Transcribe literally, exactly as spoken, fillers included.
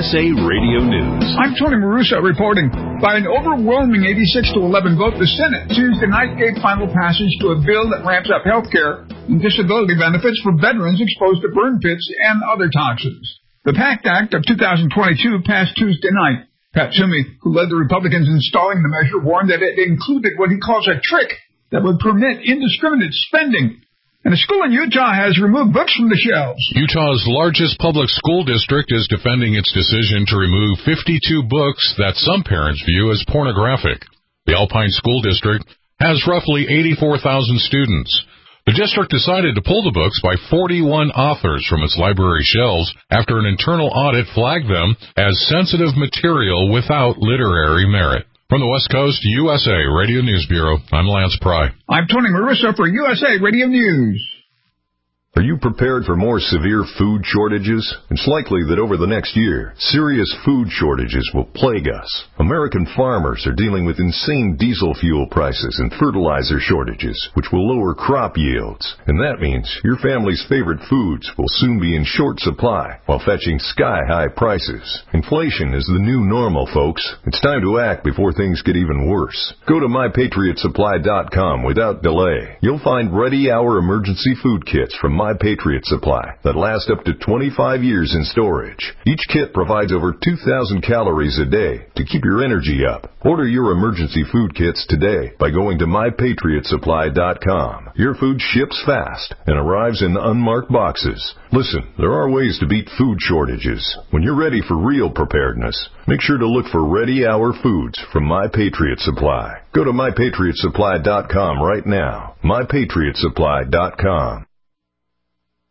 S A Radio News. I'm Tony Marusa reporting. By an overwhelming eighty-six to eleven vote, the Senate Tuesday night gave final passage to a bill that ramps up health care and disability benefits for veterans exposed to burn pits and other toxins. The PACT Act of two thousand twenty-two passed Tuesday night. Pat Toomey, who led the Republicans installing the measure, warned that it included what he calls a trick that would permit indiscriminate spending. And a school in Utah has removed books from the shelves. Utah's largest public school district is defending its decision to remove fifty-two books that some parents view as pornographic. The Alpine School District has roughly eighty-four thousand students. The district decided to pull the books by forty-one authors from its library shelves after an internal audit flagged them as sensitive material without literary merit. From the West Coast U S A Radio News Bureau, I'm Lance Pry. I'm Tony Marusa for U S A Radio News. Are you prepared for more severe food shortages? It's likely that over the next year, serious food shortages will plague us. American farmers are dealing with insane diesel fuel prices and fertilizer shortages, which will lower crop yields. And that means your family's favorite foods will soon be in short supply while fetching sky-high prices. Inflation is the new normal, folks. It's time to act before things get even worse. Go to my patriot supply dot com without delay. You'll find ready-hour emergency food kits from My Patriot Supply that last up to twenty-five years in storage. Each kit provides over two thousand calories a day to keep your energy up. Order your emergency food kits today by going to my patriot supply dot com. Your food ships fast and arrives in unmarked boxes. Listen, there are ways to beat food shortages. When you're ready for real preparedness, make sure to look for Ready Hour Foods from My Patriot Supply. Go to my patriot supply dot com right now. my patriot supply dot com.